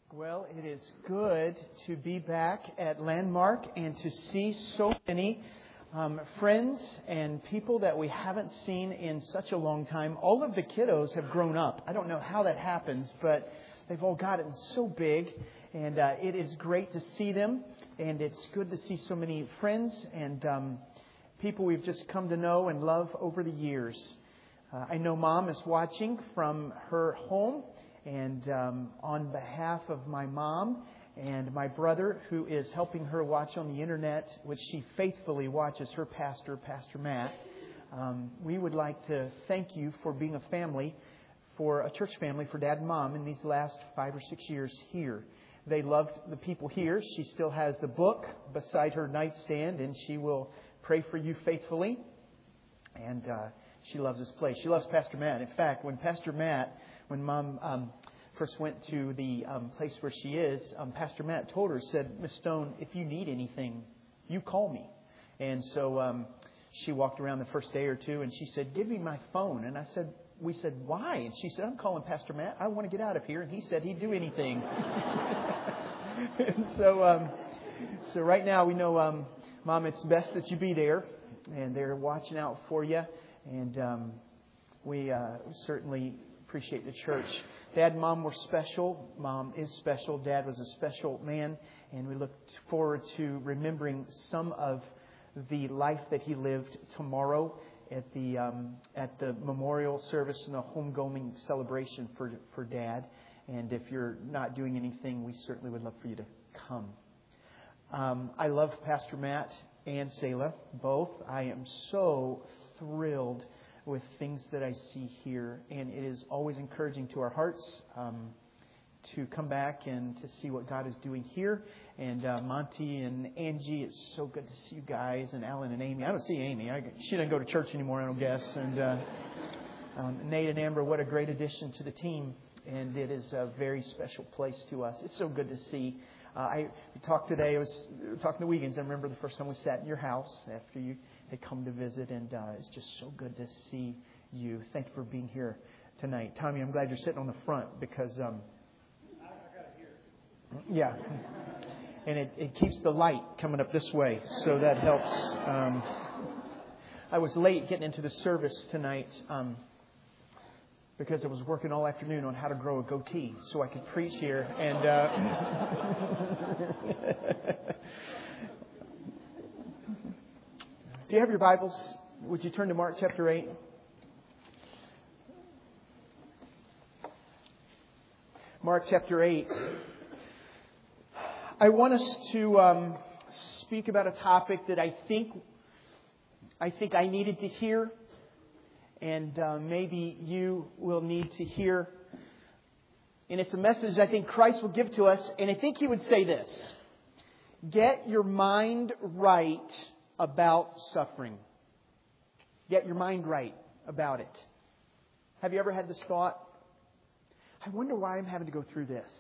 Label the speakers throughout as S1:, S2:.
S1: Well, it is good to be back at Landmark and to see so many friends and people that we haven't seen in such a long time. All of the kiddos have grown up. I don't know how that happens, but they've all gotten so big, and it is great to see them. And it's good to see so many friends and people we've just come to know and love over the years. I know Mom is watching from her home. And on behalf of my mom and my brother, who is helping her watch on the internet, which she faithfully watches her pastor, Pastor Matt, we would like to thank you for being a family, for a church family, for Dad and Mom in these last 5 or 6 years here. They loved the people here. She still has the book beside her nightstand, and she will pray for you faithfully. And she loves this place. She loves Pastor Matt. In fact, when Mom first went to the place where she is, Pastor Matt told her, said, "Miss Stone, if you need anything, you call me." And so she walked around the first day or two and she said, "Give me my phone." And we said, "Why?" And she said, "I'm calling Pastor Matt. I want to get out of here." And he said he'd do anything. And so right now we know, Mom, it's best that you be there. And they're watching out for you. And we certainly appreciate the church. Dad and Mom were special. Mom is special. Dad was a special man. And we look forward to remembering some of the life that he lived tomorrow at the memorial service and the homegoing celebration for Dad. And if you're not doing anything, we certainly would love for you to come. I love Pastor Matt and Selah, both. I am so thrilled with things that I see here. And it is always encouraging to our hearts to come back and to see what God is doing here. And Monty and Angie, it's so good to see you guys. And Alan and Amy. I don't see Amy. She doesn't go to church anymore, I don't guess. And Nate and Amber, what a great addition to the team. And it is a very special place to us. It's so good to see. We talked today. I was talking to Wiegans. I remember the first time we sat in your house after you had come to visit, and it's just so good to see you. Thank you for being here tonight. Tommy, I'm glad you're sitting on the front because I got it here. Yeah. And it keeps the light coming up this way, so that helps. I was late getting into the service tonight because I was working all afternoon on how to grow a goatee so I could preach here. And do you have your Bibles? Would you turn to Mark chapter 8? Mark chapter 8. I want us to speak about a topic that I think I needed to hear. And maybe you will need to hear. And it's a message I think Christ will give to us. And I think He would say this: get your mind right about suffering. Get your mind right about it. Have you ever had this thought? I wonder why I'm having to go through this.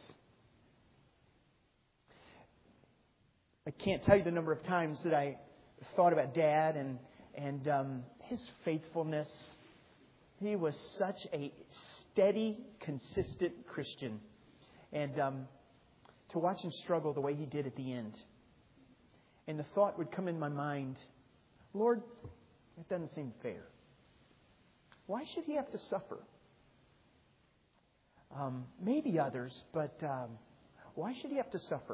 S1: I can't tell you the number of times that I thought about Dad and his faithfulness. He was such a steady, consistent Christian. And to watch him struggle the way he did at the end. And the thought would come in my mind, Lord, it doesn't seem fair. Why should he have to suffer? Maybe others, but why should he have to suffer?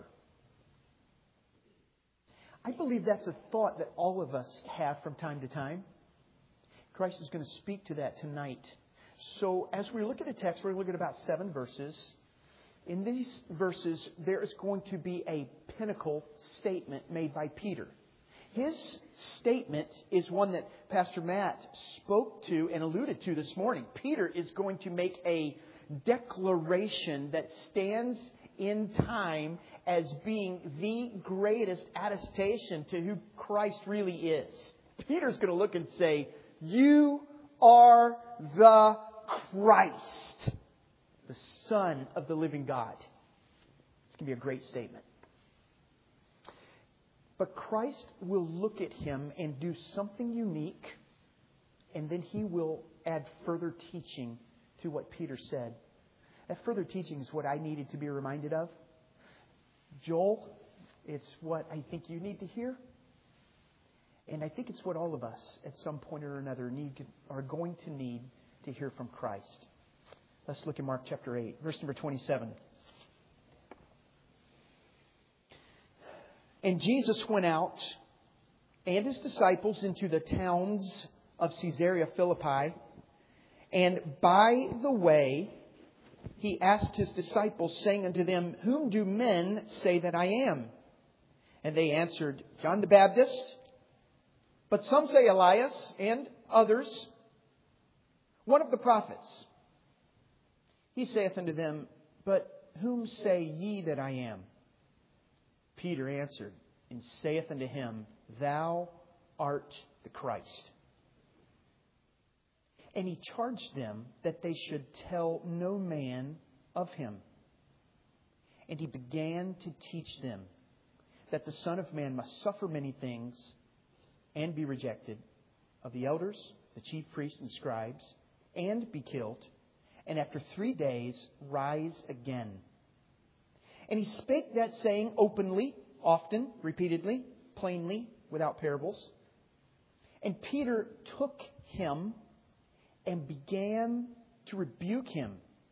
S1: I believe that's a thought that all of us have from time to time. Christ is going to speak to that tonight. So as we look at the text, we're going to look at about 7 verses. In these verses, there is going to be a pinnacle statement made by Peter. His statement is one that Pastor Matt spoke to and alluded to this morning. Peter is going to make a declaration that stands in time as being the greatest attestation to who Christ really is. Peter's going to look and say, "You are the Christ, the Son of the living God." It's going to be a great statement. But Christ will look at him and do something unique, and then He will add further teaching to what Peter said. That further teaching is what I needed to be reminded of. Joel, it's what I think you need to hear. And I think it's what all of us at some point or another are going to need to hear from Christ. Let's look at Mark chapter 8, verse number 27. And Jesus went out and His disciples into the towns of Caesarea Philippi. And by the way, He asked His disciples, saying unto them, Whom do men say that I am? And they answered, John the Baptist, but some say Elias, and others, one of the prophets. He saith unto them, But whom say ye that I am? Peter answered and saith unto him, Thou art the Christ. And He charged them that they should tell no man of Him. And He began to teach them that the Son of Man must suffer many things and be rejected of the elders, the chief priests and scribes, and be killed, and after 3 days rise again. And He spake that saying openly, often, repeatedly, plainly, without parables. And Peter took Him and began to rebuke Him.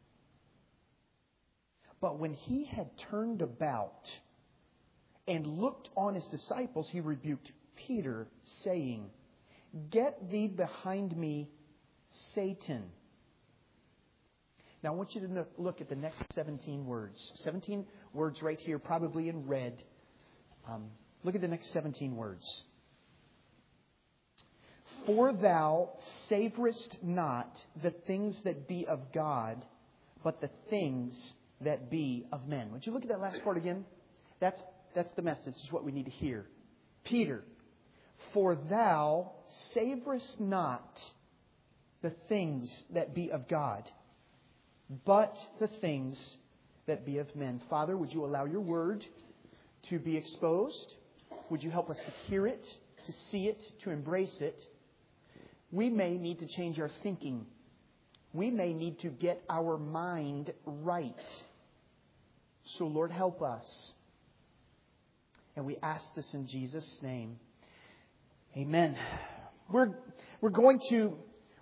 S1: But when He had turned about and looked on His disciples, He rebuked Peter, saying, Get thee behind me, Satan. Now I want you to look at the next 17 words. 17 words right here, probably in red. Look at the next 17 words. For thou savorest not the things that be of God, but the things that be of men. Would you look at that last part again? That's the message. This is what we need to hear. Peter, for thou savorest not the things that be of God, but the things that be of men. Father, would you allow your word to be exposed? Would you help us to hear it, to see it, to embrace it? We may need to change our thinking. We may need to get our mind right. So, Lord, help us. And we ask this in Jesus' name. Amen. We're going to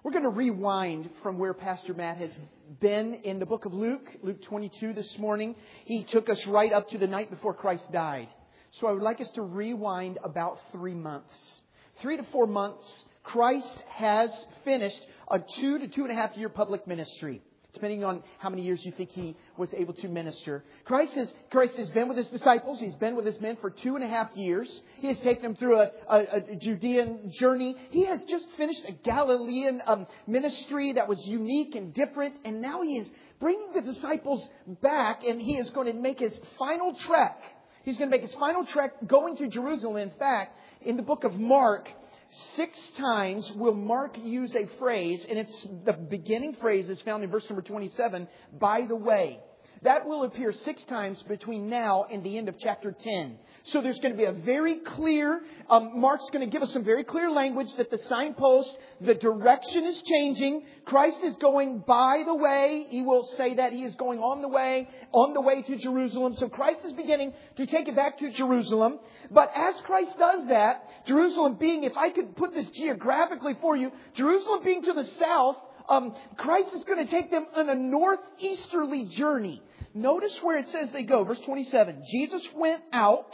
S1: rewind from where Pastor Matt has been in the book of Luke 22 this morning. He took us right up to the night before Christ died. So I would like us to rewind about 3 months. 3 to 4 months, Christ has finished a 2 to 2.5 year public ministry, depending on how many years you think He was able to minister. Christ has been with His disciples. He's been with His men for 2.5 years. He has taken them through a Judean journey. He has just finished a Galilean ministry that was unique and different. And now He is bringing the disciples back, and He is going to make His final trek. He's going to make His final trek going to Jerusalem. In fact, in the book of Mark, 6 times will Mark use a phrase, and it's the beginning phrase is found in verse number 27, by the way. That will appear 6 times between now and the end of chapter 10. So there's going to be a very clear, Mark's going to give us some very clear language that the signpost, the direction is changing. Christ is going by the way. He will say that He is going on the way to Jerusalem. So Christ is beginning to take it back to Jerusalem. But as Christ does that, Jerusalem being, if I could put this geographically for you, Jerusalem being to the south, Christ is going to take them on a northeasterly journey. Notice where it says they go. Verse 27. Jesus went out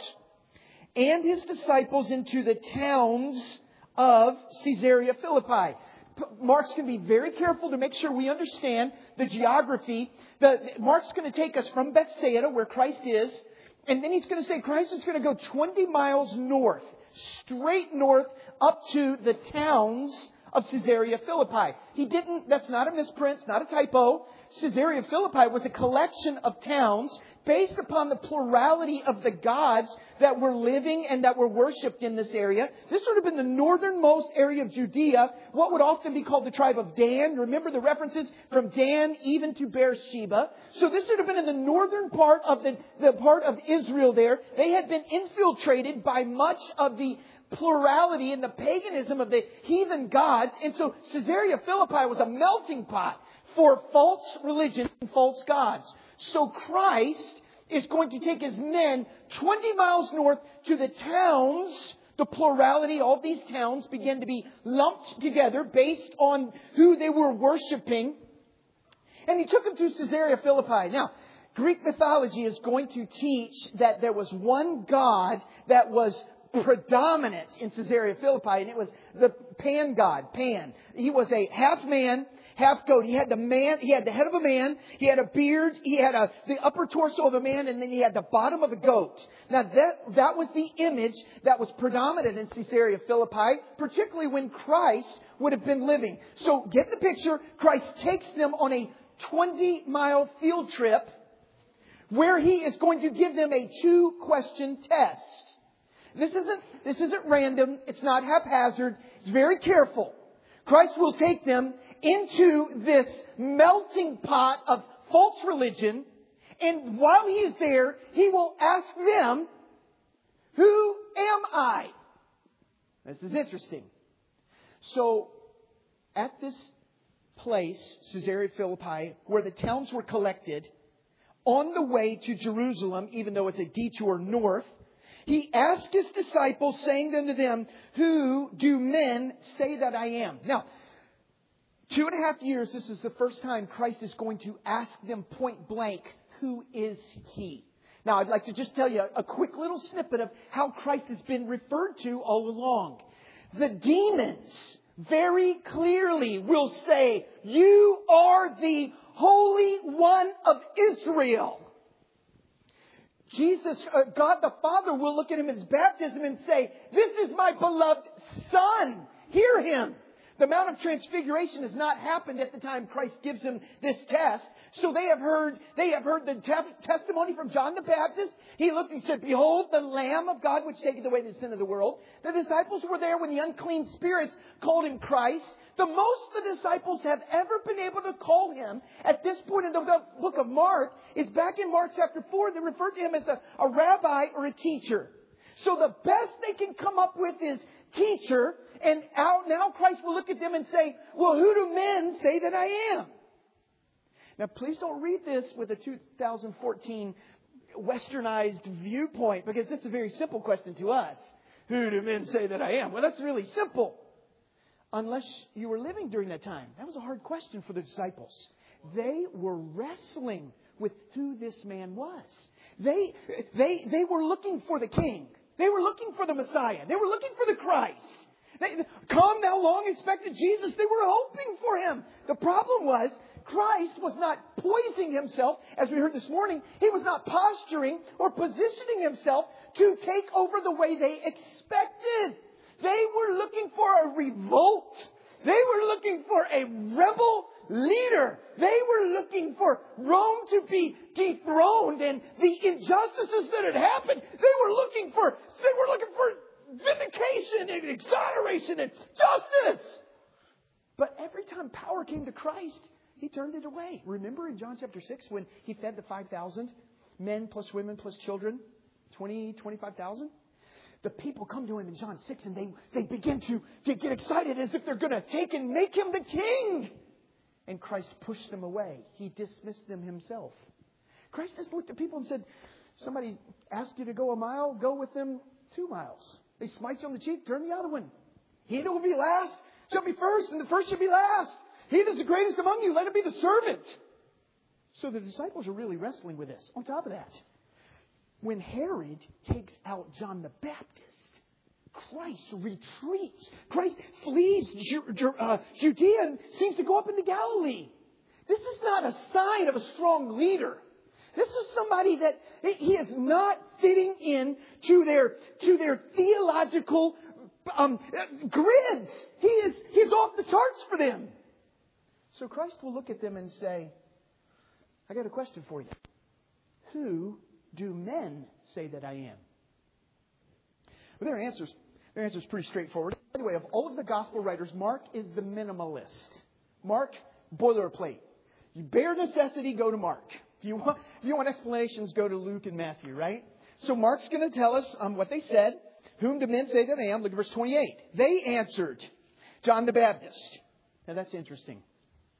S1: and His disciples into the towns of Caesarea Philippi. Mark's going to be very careful to make sure we understand the geography. Mark's going to take us from Bethsaida, where Christ is, and then he's going to say Christ is going to go 20 miles north, straight north, up to the towns of Caesarea Philippi. That's not a misprint, not a typo. Caesarea Philippi was a collection of towns based upon the plurality of the gods that were living and that were worshipped in this area. This would have been the northernmost area of Judea, what would often be called the tribe of Dan. Remember the references from Dan even to Beersheba. So this would have been in the northern part of the part of Israel there. They had been infiltrated by much of the plurality and the paganism of the heathen gods. And so Caesarea Philippi was a melting pot for false religion and false gods. So Christ
S2: is going to take his men 20 miles north to the towns. The plurality, all these towns began to be lumped together based on who they were worshiping. And he took them to Caesarea Philippi. Now, Greek mythology is going to teach that there was one god that was predominant in Caesarea Philippi, and it was the Pan god, Pan. He was a half man, half goat. He had the head of a man, he had a beard, he had the upper torso of a man, and then he had the bottom of a goat. Now that was the image that was predominant in Caesarea Philippi, particularly when Christ would have been living. So get the picture. Christ takes them on a 20-mile field trip where he is going to give them a 2-question test. This isn't random. It's not haphazard. It's very careful. Christ will take them into this melting pot of false religion. And while he is there, he will ask them, who am I? This is interesting. So, at this place, Caesarea Philippi, where the towns were collected, on the way to Jerusalem, even though it's a detour north, he asked his disciples, saying unto them, who do men say that I am? Now, 2.5 years, this is the first time Christ is going to ask them point blank, who is he? Now, I'd like to just tell you a quick little snippet of how Christ has been referred to all along. The demons very clearly will say, you are the Holy One of Israel. Jesus, God the Father will look at him in his baptism and say, this is my beloved Son. Hear him. The Mount of Transfiguration has not happened at the time Christ gives him this test. So they have heard the testimony from John the Baptist. He looked and said, behold, the Lamb of God which taketh away the sin of the world. The disciples were there when the unclean spirits called him Christ. The most the disciples have ever been able to call him at this point in the book of Mark is back in Mark chapter 4. They refer to him as a rabbi or a teacher. So the best they can come up with is teacher. And now Christ will look at them and say, well, who do men say that I am? Now, please don't read this with a 2014 westernized viewpoint, because this is a very simple question to us. Who do men say that I am? Well, that's really simple. Unless you were living during that time. That was a hard question for the disciples. They were wrestling with who this man was. They were looking for the king. They were looking for the Messiah. They were looking for the Christ. Come thou long expected Jesus. They were hoping for him. The problem was, Christ was not poising himself, as we heard this morning. He was not posturing or positioning himself to take over the way they expected. They were looking for a revolt. They were looking for a rebel leader. They were looking for Rome to be dethroned and the injustices that had happened. They were looking for vindication and exoneration and justice. But every time power came to Christ, he turned it away. Remember in John chapter 6 when he fed the 5,000 men plus women plus children, 25,000? The people come to him in John 6 and they begin to get excited as if they're going to take and make him the king. And Christ pushed them away. He dismissed them himself. Christ just looked at people and said, somebody asked you to go a mile, go with them 2 miles. They smite you on the cheek, turn the other one. He that will be last shall be first, and the first shall be last. He that is the greatest among you, let him be the servant. So the disciples are really wrestling with this. On top of that, when Herod takes out John the Baptist, Christ retreats. Christ flees Judea and seems to go up into Galilee. This is not a sign of a strong leader. This is somebody that he is not fitting in to their theological grids. He's off the charts for them. So Christ will look at them and say, I got a question for you. Who do men say that I am? Well, their answer's pretty straightforward. By the way, of all of the gospel writers, Mark is the minimalist. Mark, boilerplate. You bare necessity, go to Mark. If you want explanations, go to Luke and Matthew, right? So Mark's going to tell us what they said. Whom do men say that I am? Look at verse 28. They answered, John the Baptist. Now that's interesting.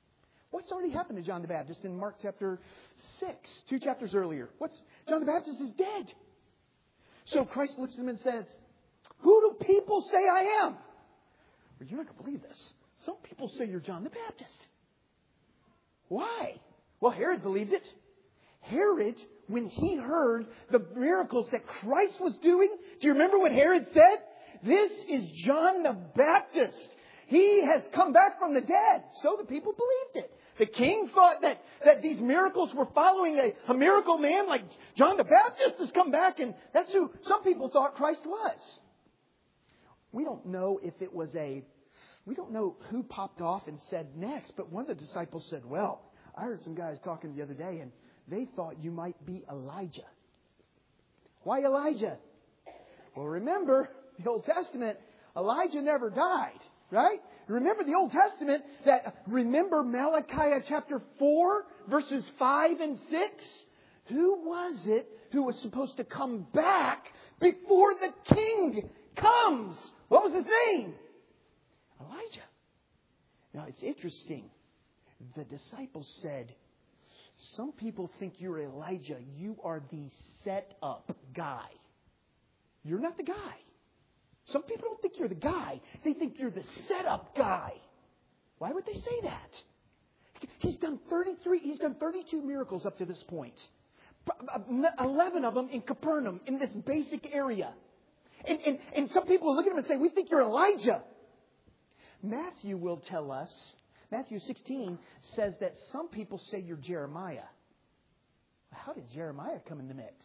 S2: What's already happened to John the Baptist in Mark chapter 6, 2 chapters earlier? John the Baptist is dead. So Christ looks at him and says, who do people say I am? Well, you're not going to believe this. Some people say you're John the Baptist. Why? Well, Herod believed it. Herod, when he heard the miracles that Christ was doing, do you remember what Herod said? This is John the Baptist. He has come back from the dead. So the people believed it. The king thought that these miracles were following a miracle man like John the Baptist has come back, and that's who some people thought Christ was. We don't know we don't know who popped off and said next, but one of the disciples said, well, I heard some guys talking the other day, and they thought you might be Elijah. Why Elijah? Well, remember, the Old Testament, Elijah never died, right? Remember the Old Testament, remember Malachi chapter 4, verses 5 and 6? Who was it who was supposed to come back before the king comes? What was his name? Elijah. Now, it's interesting. The disciples said, some people think you're Elijah. You are the set-up guy. You're not the guy. Some people don't think you're the guy. They think you're the set-up guy. Why would they say that? He's done 32 miracles up to this point. 11 of them in Capernaum, in this basic area. And some people look at him and say, we think you're Elijah. Matthew will tell us, Matthew 16 says that some people say you're Jeremiah. How did Jeremiah come in the mix?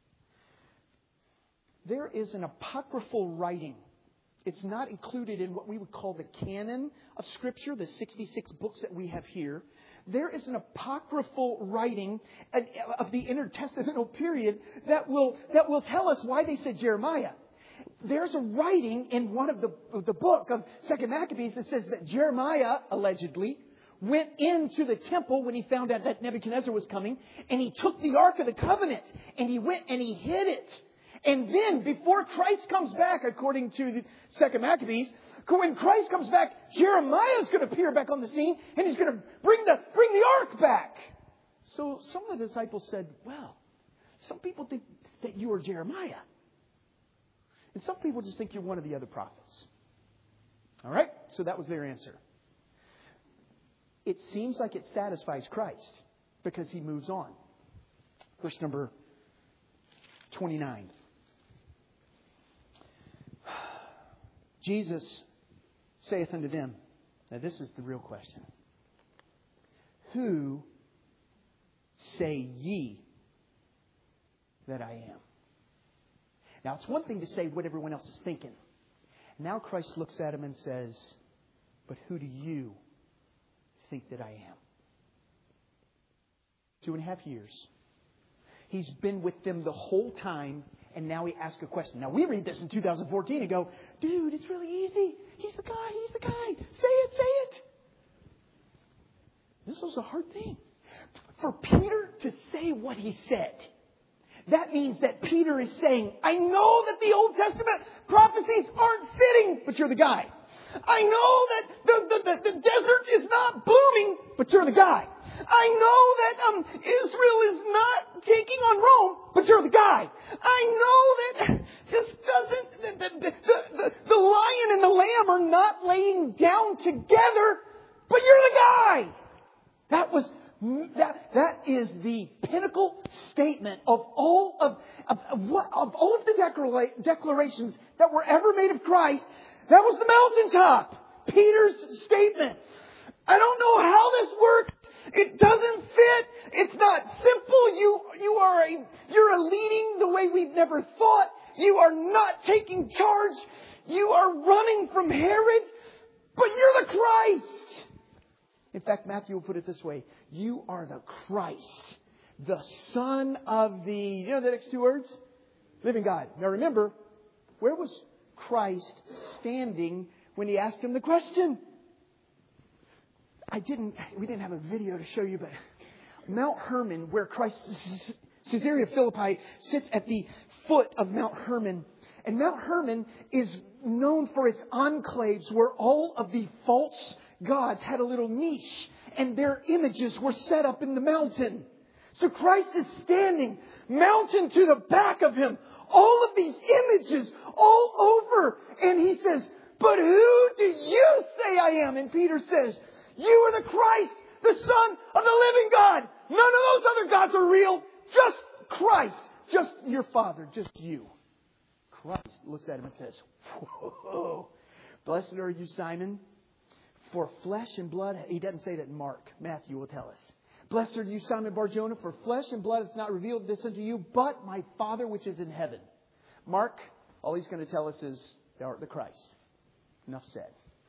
S2: There is an apocryphal writing. It's not included in what we would call the canon of Scripture, the 66 books that we have here. There is an apocryphal writing of the intertestamental period that will tell us why they said Jeremiah. There's a writing in one of the book of 2 Maccabees that says that Jeremiah, allegedly, went into the temple when he found out that Nebuchadnezzar was coming, and he took the Ark of the Covenant, and he went and he hid it. And then, before Christ comes back, according to the 2 Maccabees, when Christ comes back, Jeremiah is going to appear back on the scene, and he's going to bring the Ark back. So some of the disciples said, well, some people think that you are Jeremiah. And some people just think you're one of the other prophets. All right? So that was their answer. It seems like it satisfies Christ because he moves on. Verse number 29. Jesus saith unto them, now this is the real question. Who say ye that I am? Now, it's one thing to say what everyone else is thinking. Now Christ looks at him and says, but who do you think that I am? 2.5 years. He's been with them the whole time, and now he asks a question. Now, we read this in 2014 and go, dude, it's really easy. He's the guy. He's the guy. Say it. This was a hard thing. For Peter to say what he said, that means that Peter is saying, I know that the Old Testament prophecies aren't fitting, but you're the guy. I know that the desert is not blooming, but you're the guy. I know that Israel is not taking on Rome, but you're the guy. I know that just doesn't the lion and the lamb are not laying down together, but you're the guy. That is the pinnacle statement of all of the declarations that were ever made of Christ. That was the mountaintop. Peter's statement. I don't know how this works. It doesn't fit. It's not simple. You're leading the way we've never thought. You are not taking charge. You are running from Herod, but you're the Christ. In fact, Matthew will put it this way. You are the Christ, the Son of the, you know the next two words? Living God. Now remember, where was Christ standing when he asked him the question? We didn't have a video to show you, but Mount Hermon, where Caesarea Philippi sits at the foot of Mount Hermon. And Mount Hermon is known for its enclaves where all of the false gods had a little niche. and their images were set up in the mountain. So Christ is standing, mountain to the back of Him. All of these images all over. And He says, but who do you say I am? And Peter says, you are the Christ, the Son of the living God. None of those other gods are real. Just Christ. Just your Father. Just you. Christ looks at him and says, whoa, blessed are you, Simon. For flesh and blood, he doesn't say that in Mark. Matthew will tell us. Blessed are you, Simon Bar-Jonah, for flesh and blood hath not revealed this unto you, but my Father which is in heaven. Mark, all he's going to tell us is, thou art the Christ. Enough said.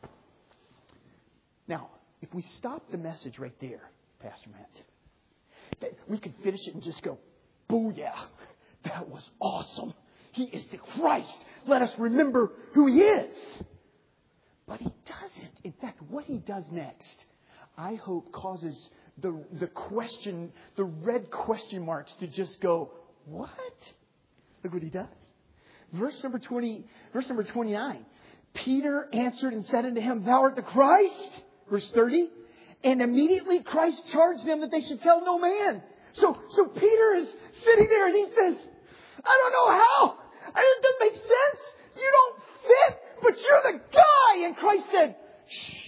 S2: Now, if we stop the message right there, Pastor Matt, we could finish it and just go, booyah, that was awesome. He is the Christ. Let us remember who He is. But He doesn't. In fact, what He does next, I hope causes the question, the red question marks to just go, what? Look what He does. Verse number 29. Peter answered and said unto him, thou art the Christ. Verse 30. And immediately Christ charged them that they should tell no man. So Peter is sitting there and he says, I don't know how. It doesn't make sense. You don't fit, but you're the guy. And Christ said, shh.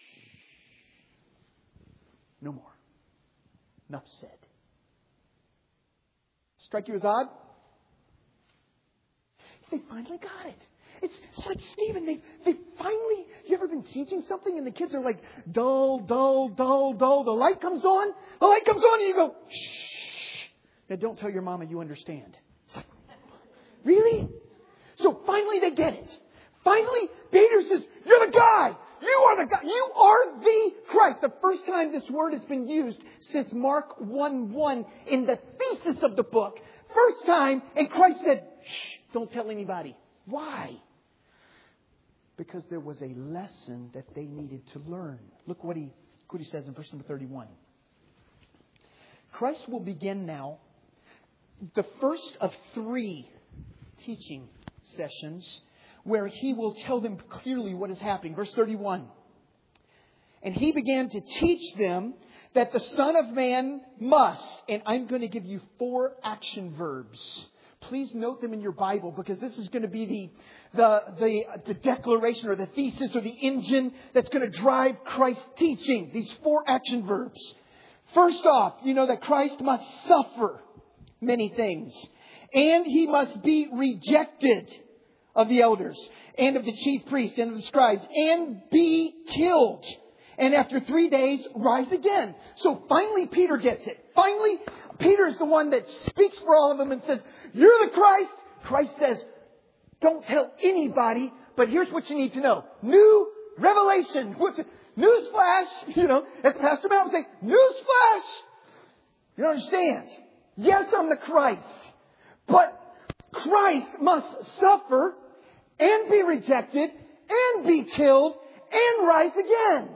S2: No more. Enough said. Strike you as odd? They finally got it. It's like Stephen, they finally, you ever been teaching something and the kids are like, dull, dull, dull, dull. The light comes on and you go, shh. Now don't tell your mama you understand. Really? So finally they get it. Finally, Peter says, you're the guy. You are the guy. You are the Christ. The first time this word has been used since Mark 1:1 in the thesis of the book. First time, and Christ said, shh, don't tell anybody. Why? Because there was a lesson that they needed to learn. Look what he says in verse number 31. Christ will begin now the first of 3 teaching sessions where He will tell them clearly what is happening. Verse 31. And He began to teach them that the Son of Man must, and I'm going to give you 4 action verbs. Please note them in your Bible because this is going to be the declaration or the thesis or the engine that's going to drive Christ's teaching. These 4 action verbs. First off, you know that Christ must suffer many things. And He must be rejected of the elders and of the chief priests and of the scribes and be killed. And after 3 days, rise again. So finally Peter gets it. Finally, Peter is the one that speaks for all of them and says, you're the Christ. Christ says, don't tell anybody, but here's what you need to know. New revelation. Newsflash. As Pastor Matt would say, newsflash. You don't understand. Yes, I'm the Christ. But Christ must suffer and be rejected and be killed and rise again.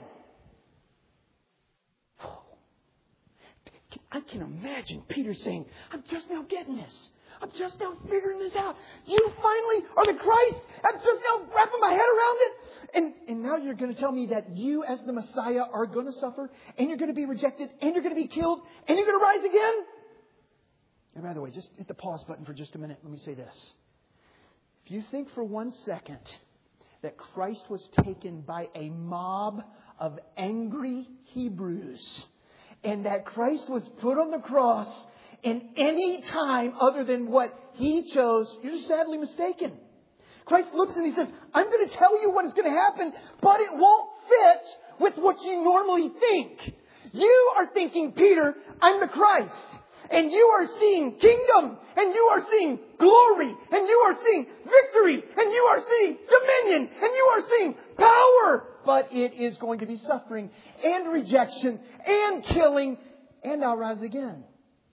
S2: I can imagine Peter saying, I'm just now getting this. I'm just now figuring this out. You finally are the Christ. I'm just now wrapping my head around it. And now you're going to tell me that you as the Messiah are going to suffer and you're going to be rejected and you're going to be killed and you're going to rise again? And by the way, just hit the pause button for just a minute. Let me say this. If you think for 1 second that Christ was taken by a mob of angry Hebrews and that Christ was put on the cross in any time other than what He chose, you're sadly mistaken. Christ looks and He says, I'm going to tell you what is going to happen, but it won't fit with what you normally think. You are thinking, Peter, I'm the Christ. And you are seeing kingdom, and you are seeing glory, and you are seeing victory, and you are seeing dominion, and you are seeing power. But it is going to be suffering and rejection and killing, and I'll rise again.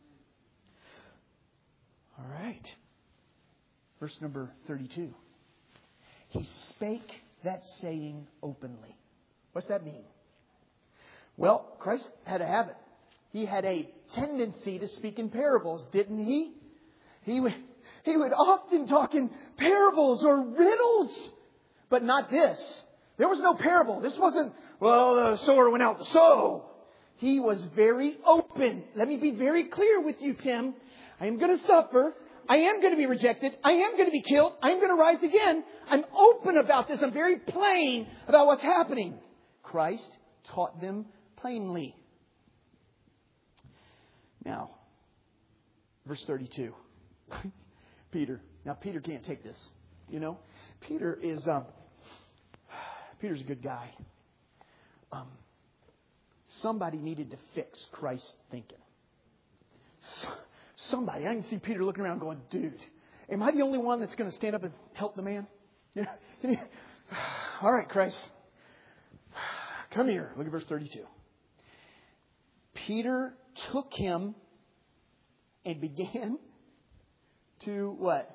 S2: All right. Verse number 32. He spake that saying openly. What's that mean? Well, Christ had a habit. He had a tendency to speak in parables, didn't He? He would often talk in parables or riddles, but not this. There was no parable. This wasn't, well, the sower went out to sow. He was very open. Let me be very clear with you, Tim. I am going to suffer. I am going to be rejected. I am going to be killed. I am going to rise again. I'm open about this. I'm very plain about what's happening. Christ taught them plainly. Now, verse 32. Peter. Now, Peter can't take this. You know, Peter's a good guy. Somebody needed to fix Christ's thinking. Somebody. I can see Peter looking around going, dude, am I the only one that's going to stand up and help the man? You know? All right, Christ. Come here. Look at verse 32. Peter took him and began to what?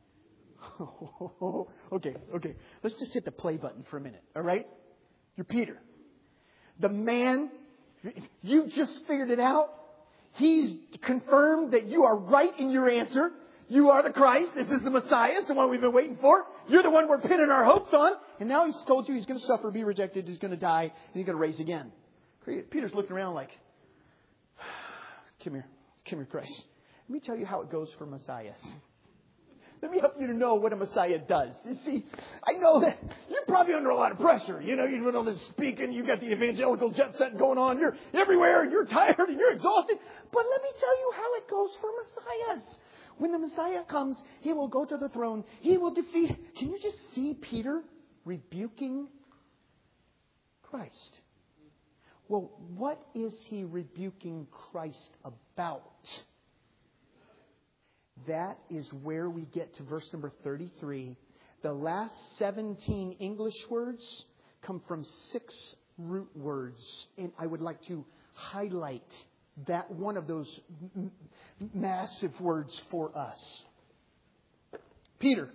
S2: Okay. Let's just hit the play button for a minute. All right? You're Peter. The man, you just figured it out. He's confirmed that you are right in your answer. You are the Christ. This is the Messiah. It's the one we've been waiting for. You're the one we're pinning our hopes on. And now he's told you he's going to suffer, be rejected, he's going to die, and he's going to raise again. Peter's looking around like, come here, Christ. Let me tell you how it goes for Messiahs. Let me help you to know what a Messiah does. You see, I know that you're probably under a lot of pressure. You know, you're doing all this speaking. You've got the evangelical jet set going on. You're everywhere and you're tired and you're exhausted. But let me tell you how it goes for Messiahs. When the Messiah comes, He will go to the throne. He will defeat. Can you just see Peter rebuking Christ? Well, what is he rebuking Christ about? That is where we get to verse number 33. The last 17 English words come from 6 root words. And I would like to highlight that one of those massive words for us. Peter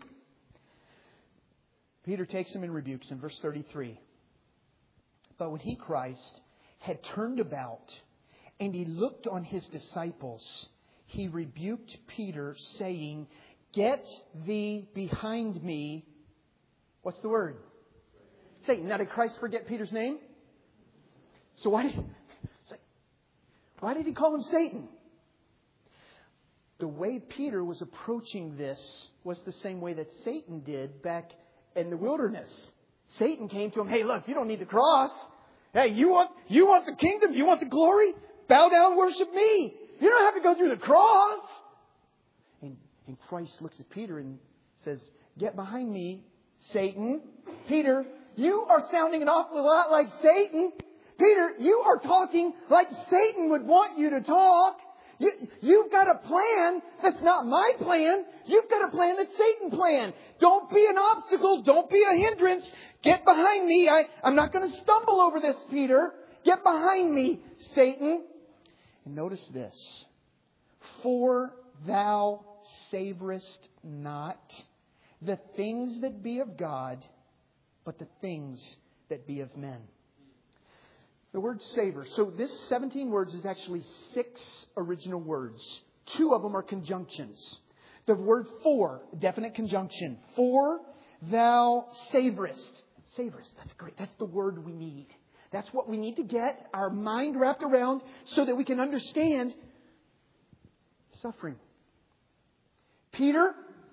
S2: takes him and rebukes him. Verse 33. But when he, Christ, had turned about and he looked on his disciples, He rebuked Peter, saying, "Get thee behind me." What's the word? Satan. Now, did Christ forget Peter's name? So why did he call him Satan? The way Peter was approaching this was the same way that Satan did back in the wilderness. Satan came to him, "Hey, look, you don't need the cross. Hey, you want the kingdom? You want the glory? Bow down, worship me. You don't have to go through the cross." And Christ looks at Peter and says, "Get behind me, Satan." Peter, you are sounding an awful lot like Satan. Peter, you are talking like Satan would want you to talk. You've got a plan that's not my plan. You've got a plan that's Satan's plan. Don't be an obstacle. Don't be a hindrance. Get behind me. I'm not going to stumble over this, Peter. Get behind me, Satan. And notice this. For thou savorest not the things that be of God, but the things that be of men. The word savor. So this 17 words is actually 6 original words. 2 of them are conjunctions. The word for, definite conjunction. For thou savorest. Savorest. That's great. That's the word we need. That's what we need to get our mind wrapped around so that we can understand suffering. Peter,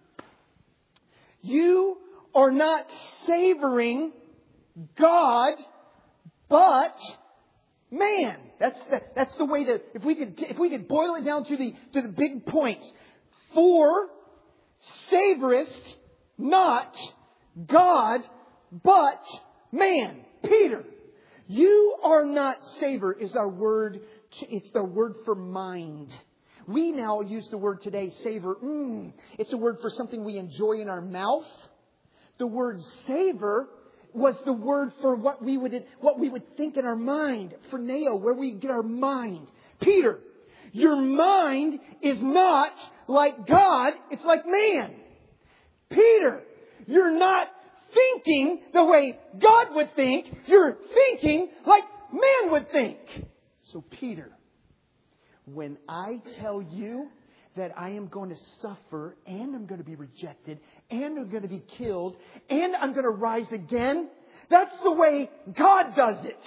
S2: you are not savoring God, but man. That's the way that if we could boil it down to the big points. For savorest not God, but man. Peter, you are not savor is our word. It's the word for mind. We now use the word today, savor. It's a word for something we enjoy in our mouth. The word savor was the word for what we would think in our mind. Phroneo, where we get our mind. Peter, your mind is not like God. It's like man. Peter, you're not thinking the way God would think. You're thinking like man would think. So Peter, when I tell you that I am going to suffer and I'm going to be rejected and I'm going to be killed and I'm going to rise again, that's the way God does it.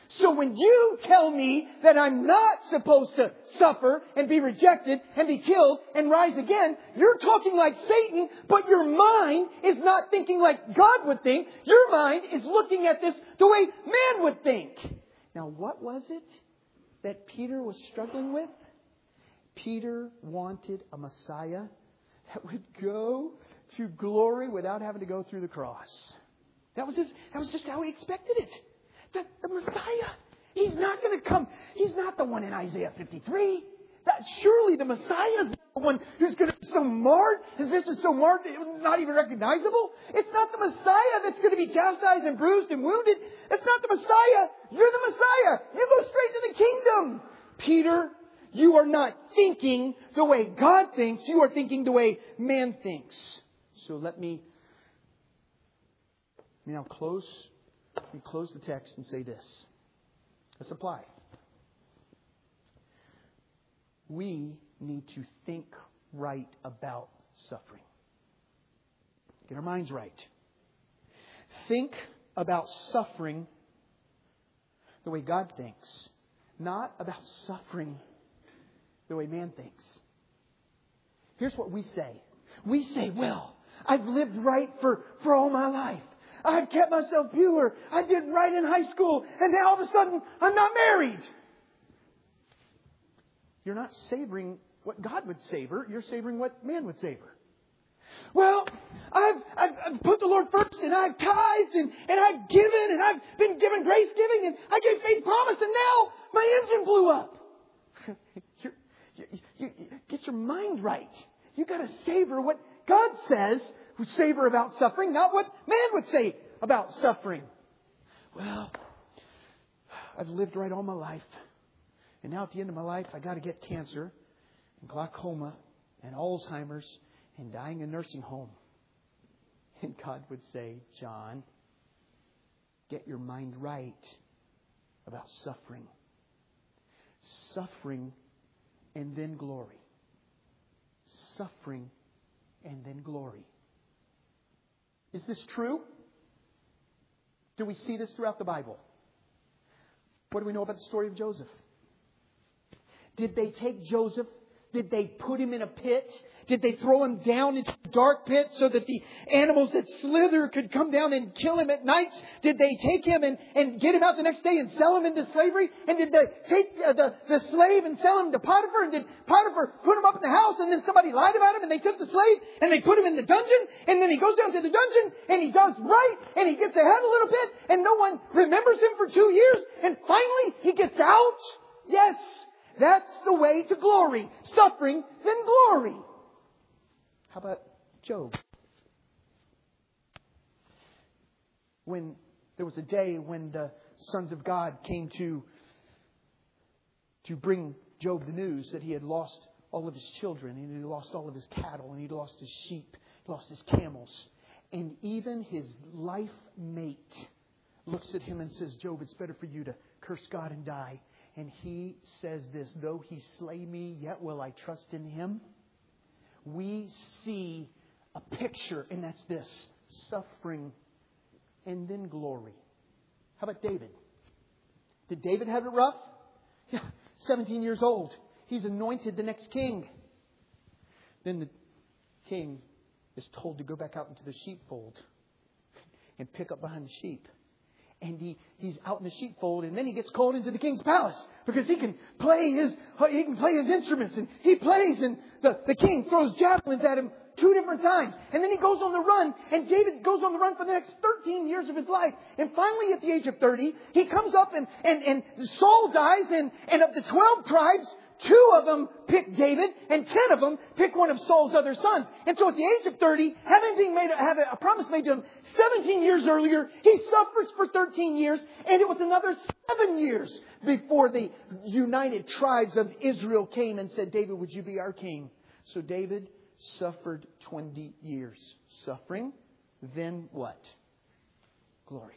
S2: So when you tell me that I'm not supposed to suffer and be rejected and be killed and rise again, you're talking like Satan, but your mind is not thinking like God would think. Your mind is looking at this the way man would think. Now, what was it that Peter was struggling with? Peter wanted a Messiah that would go to glory without having to go through the cross. That was just how he expected it. The Messiah, He's not going to come. He's not the one in Isaiah 53. Surely the Messiah is the one who's going to be so marred. His vision is so marred that it was not even recognizable. It's not the Messiah that's going to be chastised and bruised and wounded. It's not the Messiah. You're the Messiah. You go straight to the kingdom. Peter, you are not thinking the way God thinks. You are thinking the way man thinks. So let me now close the text and say this. Let's apply. We need to think right about suffering. Get our minds right. Think about suffering the way God thinks, not about suffering the way man thinks. Here's what we say. We say, well, I've lived right for all my life. I've kept myself pure. I did right in high school. And now all of a sudden, I'm not married. You're not savoring what God would savor. You're savoring what man would savor. Well, I've put the Lord first, and I've tithed, and I've given, and I've been given grace giving, and I gave faith promise, and now my engine blew up. You get your mind right. You've got to savor what God says, who savor about suffering, not what man would say about suffering. Well, I've lived right all my life. And now at the end of my life, I got to get cancer and glaucoma and Alzheimer's and dying in a nursing home. And God would say, John, get your mind right about suffering. Suffering and then glory. Suffering and then glory. Is this true? Do we see this throughout the Bible? What do we know about the story of Joseph? Did they take Joseph? Did they put him in a pit? Did they throw him down into a dark pit so that the animals that slither could come down and kill him at night? Did they take him and get him out the next day and sell him into slavery? And did they take the slave and sell him to Potiphar? And did Potiphar put him up in the house and then somebody lied about him and they took the slave and they put him in the dungeon? And then he goes down to the dungeon and he does right and he gets ahead a little bit and no one remembers him for 2 years and finally he gets out? Yes. That's the way to glory. Suffering, then glory. How about Job? When there was a day when the sons of God came to bring Job the news that he had lost all of his children, and he lost all of his cattle, and he lost his sheep, he lost his camels. And even his life mate looks at him and says, Job, it's better for you to curse God and die. And he says this, though he slay me, yet will I trust in him. We see a picture, and that's this, suffering and then glory. How about David? Did David have it rough? Yeah, 17 years old. He's anointed the next king. Then the king is told to go back out into the sheepfold and pick up behind the sheep. And he's out in the sheepfold, and then he gets called into the king's palace because he can play his instruments, and he plays, and the king throws javelins at him 2 different times, and then he goes on the run, and David goes on the run for the next 13 years of his life, and finally at the age of 30, he comes up and Saul dies, and of the 12 tribes, 2 of them pick David, and 10 of them pick one of Saul's other sons. And so at the age of 30, having a promise made to him 17 years earlier, he suffers for 13 years, and it was another 7 years before the united tribes of Israel came and said, David, would you be our king? So David suffered 20 years. Suffering, then what? Glory.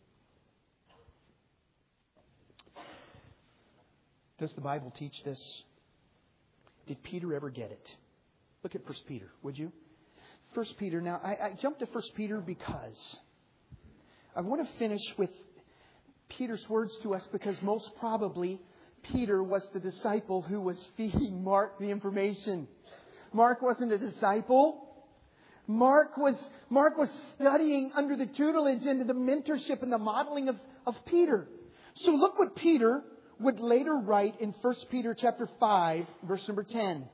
S2: Does the Bible teach this? Did Peter ever get it? Look at 1 Peter, would you? 1 Peter. Now, I jumped to 1 Peter because I want to finish with Peter's words to us because most probably Peter was the disciple who was feeding Mark the information. Mark wasn't a disciple. Mark was studying under the tutelage and the mentorship and the modeling of Peter. So look what Peter would later write in 1 Peter chapter 5, verse number 10.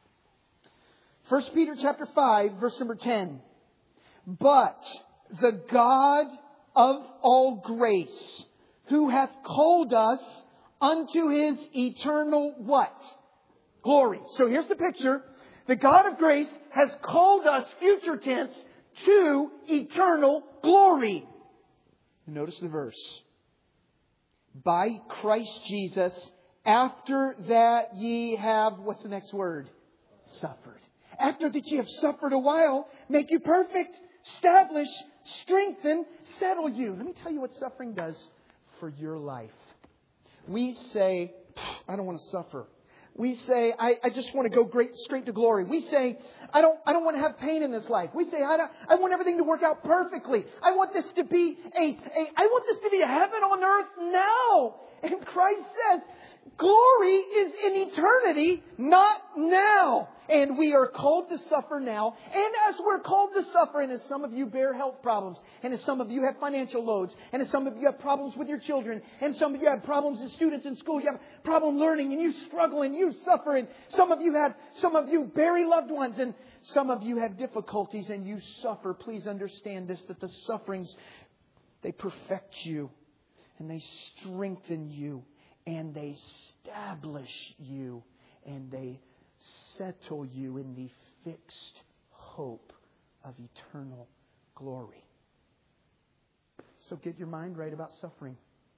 S2: 1 Peter chapter 5, verse number 10. But the God of all grace, who hath called us unto His eternal what? Glory. So here's the picture. The God of grace has called us, future tense, to eternal glory. Notice the verse. By Christ Jesus, after that ye have, what's the next word? Suffered. After that ye have suffered a while, make you perfect, establish, strengthen, settle you. Let me tell you what suffering does for your life. We say, I don't want to suffer. We say, I just want to go straight to glory. We say, I don't want to have pain in this life. We say, I want everything to work out perfectly. I want this to be a heaven on earth now. And Christ says, glory is in eternity, not now. And we are called to suffer now. And as we're called to suffer, and as some of you bear health problems, and as some of you have financial loads, and as some of you have problems with your children, and some of you have problems as students in school, you have problem learning, and you struggle, and you suffer, and some of you bury loved ones, and some of you have difficulties, and you suffer. Please understand this, that the sufferings, they perfect you, and they strengthen you, and they establish you, and they settle you in the fixed hope of eternal glory. So get your mind right about suffering.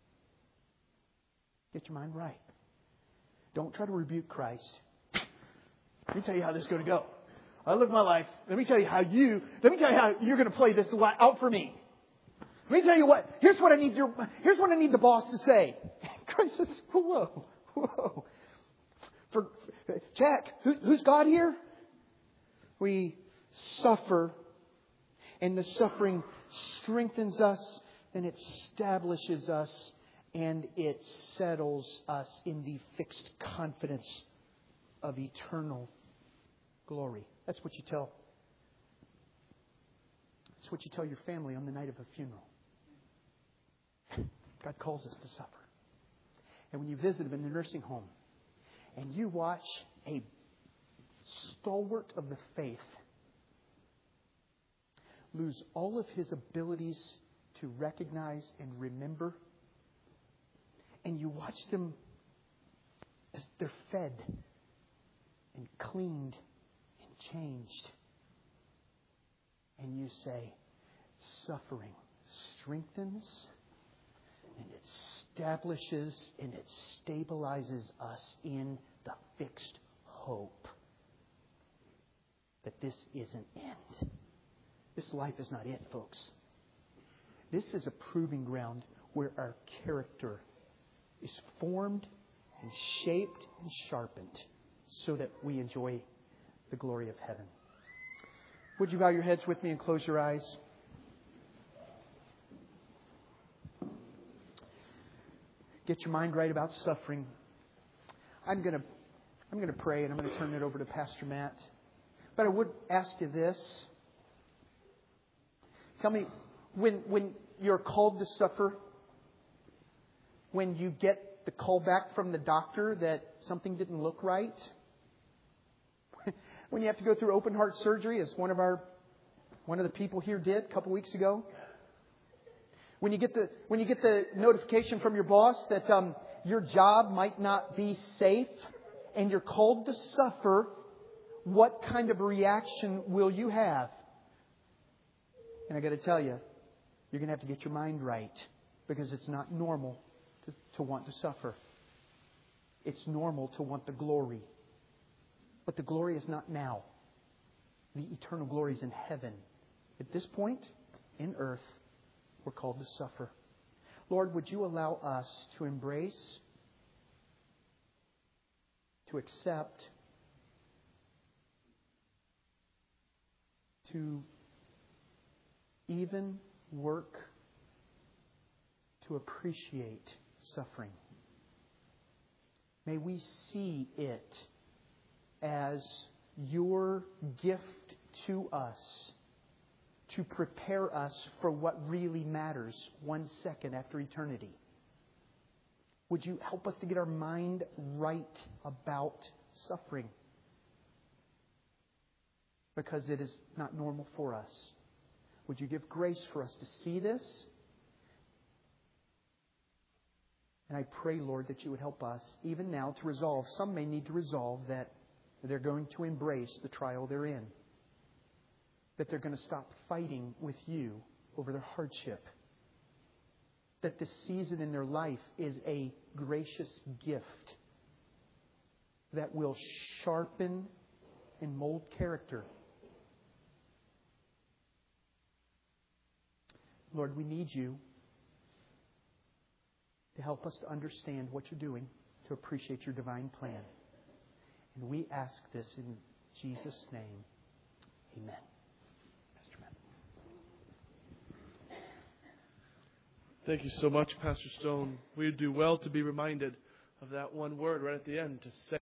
S2: Get your mind right. Don't try to rebuke Christ. Let me tell you how this is going to go. I live my life. Let me tell you how you're going to play this out for me. Let me tell you what. Here's what I need the boss to say. Christ says, whoa. Jack, who's God here? We suffer, and the suffering strengthens us, and it establishes us, and it settles us in the fixed confidence of eternal glory. That's what you tell your family on the night of a funeral. God calls us to suffer. And when you visit them in the nursing home, and you watch a stalwart of the faith lose all of his abilities to recognize and remember, and you watch them as they're fed and cleaned and changed, and you say, suffering strengthens and it establishes and it stabilizes us in the fixed hope that this is an end. This life is not it, folks. This is a proving ground where our character is formed and shaped and sharpened so that we enjoy the glory of heaven. Would you bow your heads with me and close your eyes? Get your mind right about suffering. I'm going to pray, and I'm going to turn it over to Pastor Matt. But I would ask you this. Tell me, when you're called to suffer, when you get the call back from the doctor that something didn't look right, when you have to go through open heart surgery, as one of the people here did a couple weeks ago, when you get the notification from your boss that your job might not be safe and you're called to suffer, what kind of reaction will you have? And I got to tell you, you're going to have to get your mind right, because it's not normal to want to suffer. It's normal to want the glory. But the glory is not now. The eternal glory is in heaven. At this point, in earth, we're called to suffer. Lord, would you allow us to embrace, to accept, to even work
S1: to appreciate suffering. May we see it as your gift to us to prepare us for what really matters 1 second after eternity. Would you help us to get our mind right about suffering? Because it is not normal for us. Would you give grace for us to see this? And I pray, Lord, that you would help us even now to resolve. Some may need to resolve that they're going to embrace the trial they're in. That they're going to stop fighting with you over their hardship. That this season in their life is a gracious gift that will sharpen and mold character. Lord, we need you to help us to understand what you're doing, to appreciate your divine plan. And we ask this in Jesus' name. Amen. Pastor Matt.
S3: Thank you so much, Pastor Stone. We do well to be reminded of that one word right at the end, to say.